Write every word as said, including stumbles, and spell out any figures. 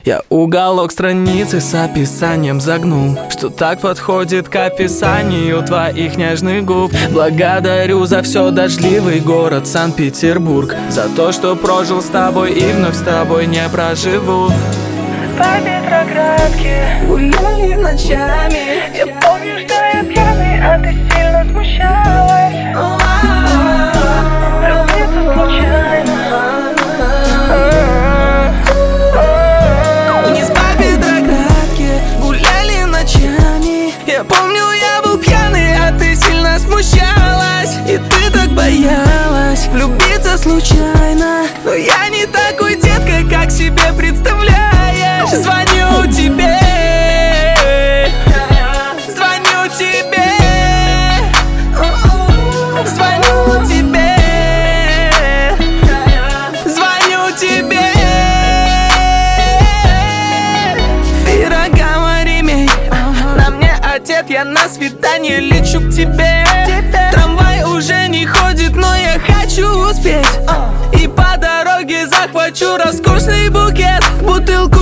Я уголок страницы с описанием загнул, что так подходит к описанию твоих нежных губ. Благодарю за все, дождливый город Санкт-Петербург, за то, что прожил с тобой и вновь с тобой не проживу. По Петроградке гуляли ночами. Я помню, что я пьяный, а ты сильно смущалась. Влюбиться случайно. Вниз по Петроградке гуляли ночами. Я помню, я был пьяный, а ты сильно смущалась. И ты так боялась влюбиться случайно. Но я не такой, детка, как себе представляешь. Звоню тебе, звоню тебе, звоню тебе, звоню тебе. Пирога ремень, на мне одет, я на свидание лечу к тебе. Трамвай уже не ходит, но я хочу успеть. И по дороге захвачу роскошный букет, бутылку